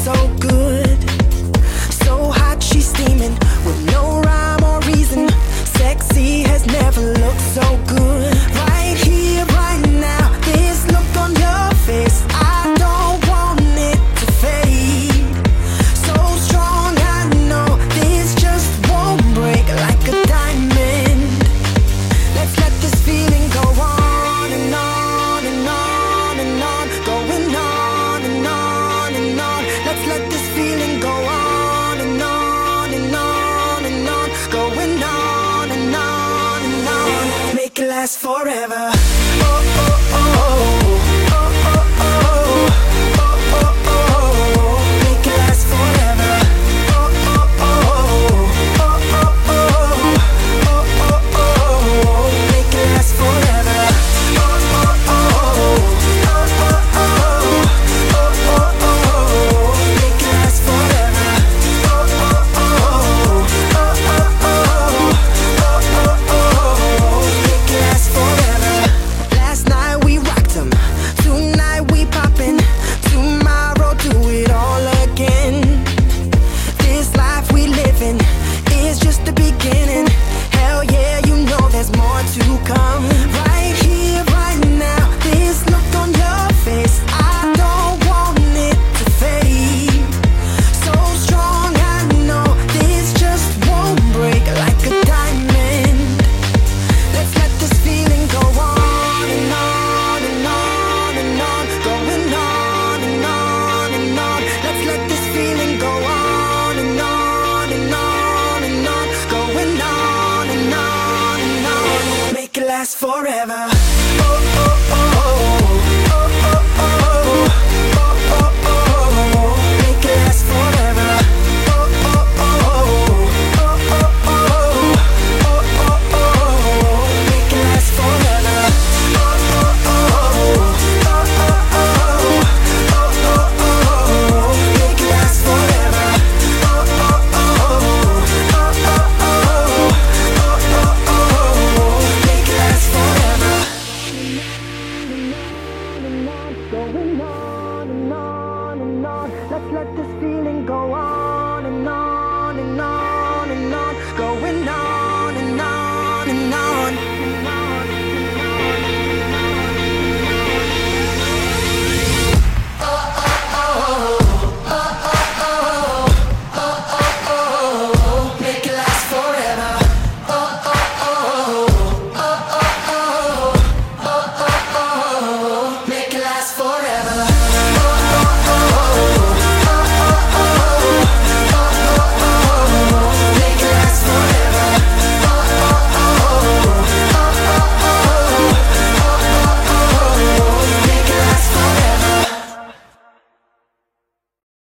so good. So hot, she's steaming with no rhyme or reason. Sexy has never looked so good. Right here, right now, this look on your face, I don't want it to fade. So strong, I know this just won't break like a diamond. Let's let this feeling go on and on and on and on, going on and on and on. Let's let this feeling go on and on and on and on, going on and on and on. Make it last forever. Oh, oh, oh, oh, oh, oh, oh, oh, oh, oh. Make it last forever. Oh, oh, oh, oh, oh, oh, oh, oh, oh. Make it last forever. Oh, oh, oh, oh, oh, oh, oh, oh. Make it last forever. Oh, oh, oh, oh, oh, oh. Make it last forever. Last night we rocked 'em, tonight we poppin', tomorrow do it all again. This life we living is just the beginning. Hell yeah, you know there's more to come. Right here, right now, this look on your face, I don't want it to fade. So strong, I know this just won't break like a diamond. Let's let this feeling go on and on and on and on, going on and on and on. Let's let this feeling go on and on and on and on, going on and on and on. Make it last forever. Oh, oh, oh.